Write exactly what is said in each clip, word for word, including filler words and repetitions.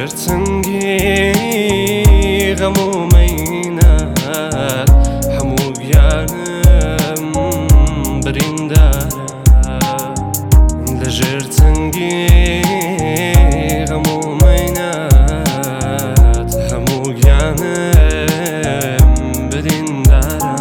لجرتنجي غمو مينات حمو جانم بريندارا لجرتنجي غمو مينات حمو جانم بريندارا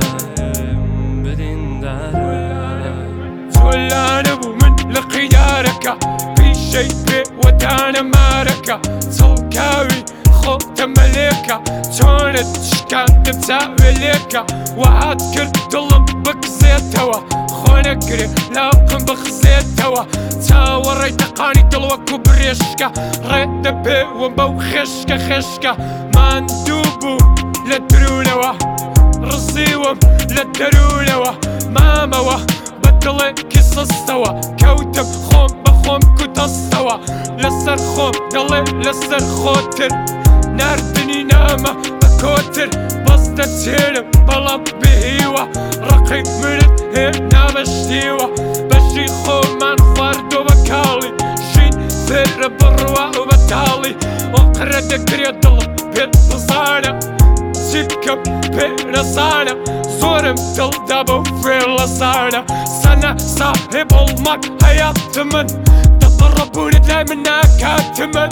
بريندارا تولانبو من لقيارك في شي بي ودانا ماركة صوكاوي خوت مليكة تونت شكان تبتاوي ليكة وعاد كرت ظلم بك زيتوا خونا قري لاقم بخزيت توا تاوري تقاني دلوك وبريشكة ريد بي ومبو خشكة خشكة ما ندوبو لدرونوا رصيوم لدرونوا ماموا بدلي قصص توا كوتب خوم بخوم كتستوا لسر خوم دلي لسر خوتر ناردني نامة بكوتر بسطة تيرم بلم بهيوة رقي مرد هنا بشتيوة بشي خوم من فردو بكالي شين فر بروا وبتالي وقرد كريا دلم بيت بصانا سيكم بنصانا زورم دل دابو في لصانا سنة صاحب المك حياة من تقربوني دايما كاتمن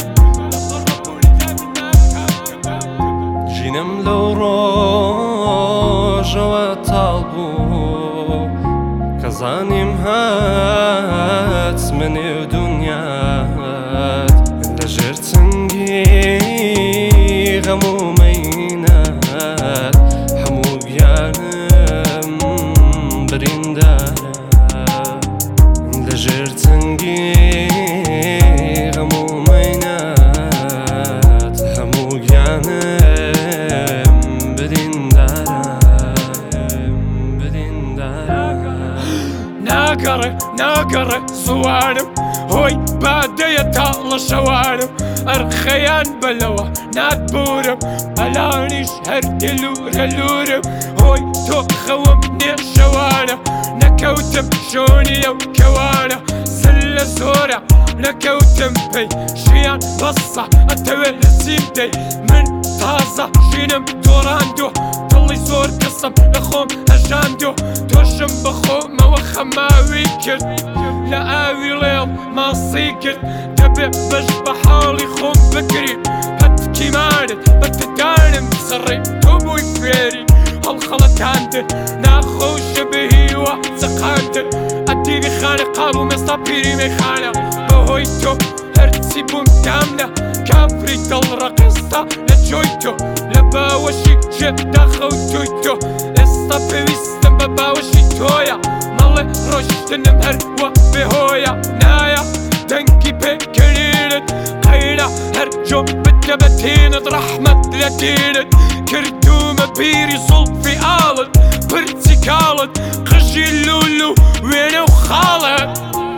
جينم لو روج وطالبو كزانيم هات من دنيات لجرتنجي غمو مينات حمو جانم بريندارا لجرتنجي غمو مينات حمو جانم ناقري ناقري صوانم هوي بادية تالا شوانم أرخيان بلوة ناد بورم ألانيش هرد لور لورم هوي تو خومني شوانم نكوتم شوني وكوانا سلة زورة نكوتم بي شيان بصة أتوي سيمتي من طازة شينم توراندو طلي زور قسم لخوم هجاندو توشم بخوم وخماوي كرت لآوي ليل ما صيكرت تبع بش بحالي خوم بكري بتكي مانت بتدانم سري توبوي كبيري هالخلط عندن ناخوش بهي وزقاندن أديني خانة قابو مصابيري ميخانة بهويتو هرتسي بومتامنة كافري دل رقصة لجويتو لباوشي جدا خوتويتو اسطا بيستم بباوشي تويا مالي روشتنم هروا بهويا نايا دنكي بكرينت قينا هرجو بالدبتينت رحمة لدينت كردوم بيري صلفي آلت برتي كالت خشي اللولو وينو خالت